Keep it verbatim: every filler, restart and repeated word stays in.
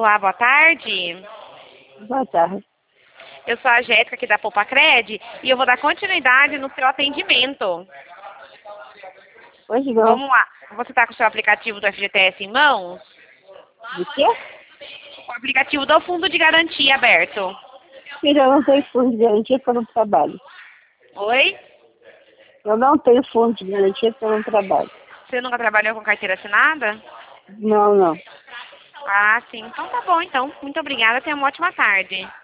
Olá, boa tarde. Boa tarde. Eu sou a Jéssica aqui da Poupa-Cred e eu vou dar continuidade no seu atendimento. Pois não. Vamos lá. Você está com o seu aplicativo do F G T S em mãos? De quê? O aplicativo do Fundo de Garantia aberto. Filha, eu não tenho fundo de garantia porque eu não trabalho. Oi? Eu não tenho fundo de garantia porque eu não trabalho. Você nunca trabalhou com carteira assinada? Não, não. Ah, sim. Então tá bom, então. Muito obrigada. Tenha uma ótima tarde.